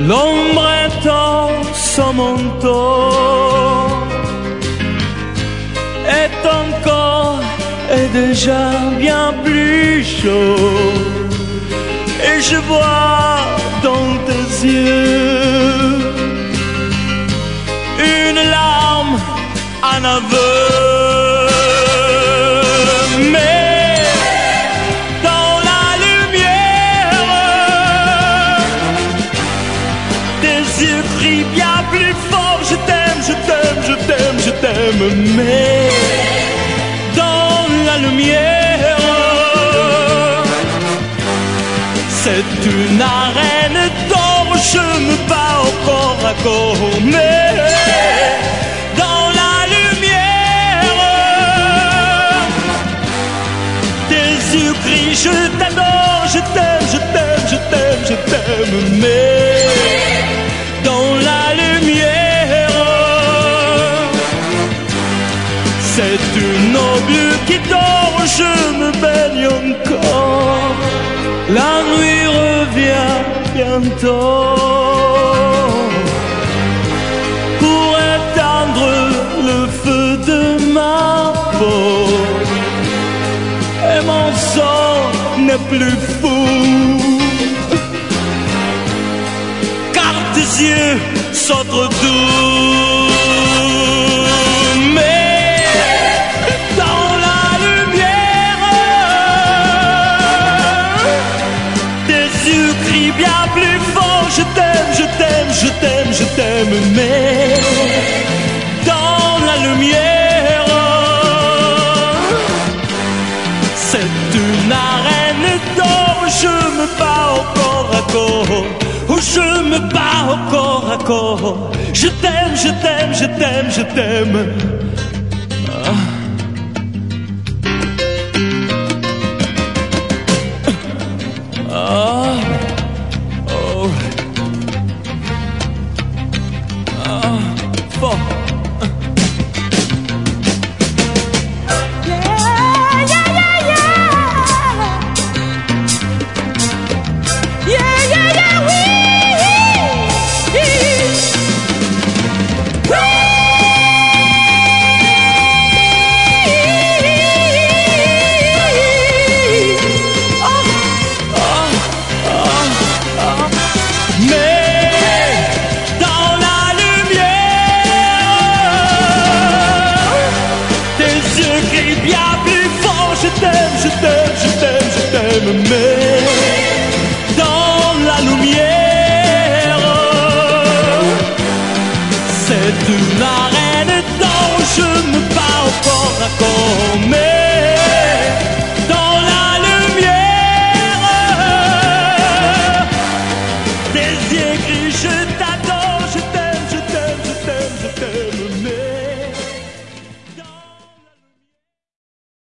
L'ombre étend son manteau et ton corps est déjà bien plus chaud. Et je vois dans tes yeux une larme, un aveu. Mais dans la lumière, tes yeux crient bien plus fort. Je t'aime, je t'aime, je t'aime, je t'aime. Mais dans la lumière, c'est une arène d'or, je me bats au corps à corps. Mais dans la lumière, tes yeux crient je t'adore, je t'aime, je t'aime, je t'aime, je t'aime. Mais dans la lumière, c'est une eau bleue qui dort, je me baigne encore. La nuit revient bientôt pour éteindre le feu de ma peau. Et mon sang n'est plus fou, car tes yeux sont trop doux. Mais dans la lumière, tes yeux crient bien plus fort. Je t'aime, je t'aime, je t'aime, je t'aime. Mais dans la lumière, c'est une arène d'or. Je me bats au corps à corps. Oh, je me bats au corps à corps. Je t'aime, je t'aime, je t'aime, je t'aime. Fort. Je t'aime, je t'aime, je t'aime, je t'aime. Mais dans la lumière, c'est une arène d'or. Je me bats au corps à corps.